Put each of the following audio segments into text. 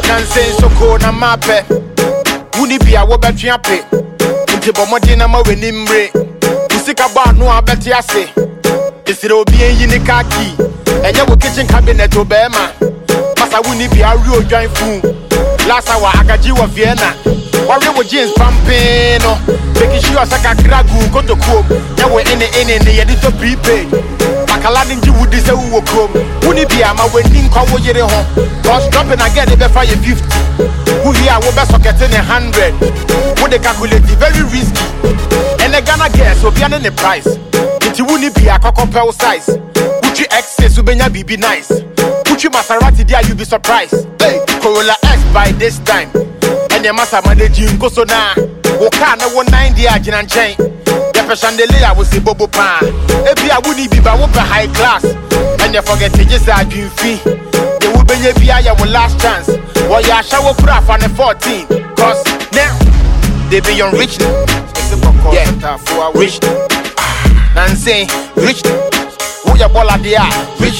Nansen so cold na mape. Wuni be a wobetria pe. Nti bomodi na ma wenimbre. Usika ba no abeti ase. Isire obi enyi ni kaki. Enye wo kitchen cabinet obema. Masa wuni be a real join fool. Last hour agaji wa Vienna. Worry with jeans pumping no. Making sure saka kragu go to come. Ya we ene ye to prepaid. Makala ninji wudi se wo kom. Wuni be a ma wenin kwa wo yere ho. Cause dropping again they be fire 50. Who here wo be socket in 100. Wo they calculate very risky. And they gonna guess so be an the price. It wuni be a cockapel size. Uchi excess ubenya bibi nice. Uchi Maserati there you be surprised. Hey, Corolla X by this time. And your massa managing go so na. Woka na 190 agin and chain. Your chandelier was a bobo pan. Ebi a wuni be ba wope high class. And you forget to just a dream fee. They will be your last chance. While you shower craft on the 14. Cause now they be on rich. Yeah, rich. Nancy, rich. Who your baller they are? Rich.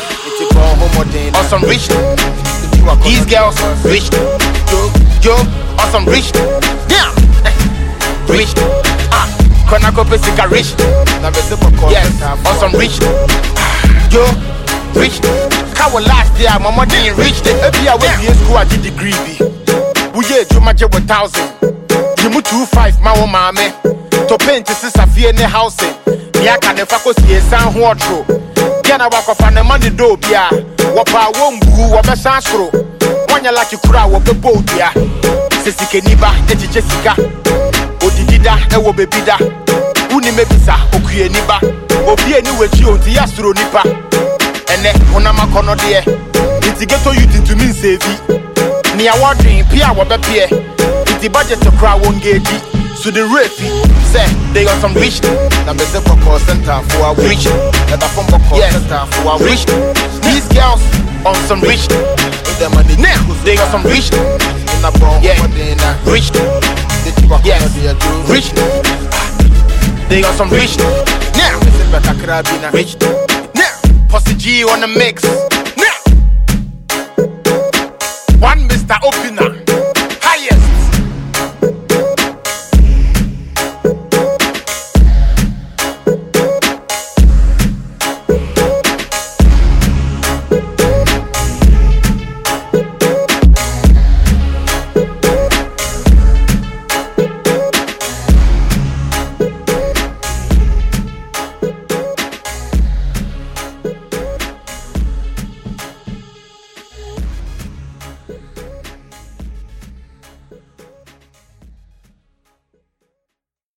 Awesome rich. These girls rich. Yo, awesome rich. Yeah, rich. Konako Pesica rich. Yes, awesome rich. Yo, rich. How last year, Mama didn't reach the API when you school at the degree. We get to match 1,000. You move 2.5, my own mammy. To paint this is a fear in the housing. Yaka never go see a sound water. Can I walk off on the money do bia? Wapa won't boo, wapa sanskro. One you like you crowd of the boat, yeah. Sissy Niba, Eti Jessica. Odidida, Ewo Bebida. Uni Mebisa, Okuye Niba. Obi anyway, you to Yastro Nipa. And then, Onama Kono dear. It's to get to you to mean save it. Near watering, Pia Wabapia. It's the budget to crowd won't get it. So the refi say they got some rich. Now be the call center for a rich. That a phone call center for a rich. These girls on some rich. With the money now they got some rich. In a bomb, rich. Yes, rich. They got some rich. Now rich. Now Posse G on the mix. Now one Mr. Opener.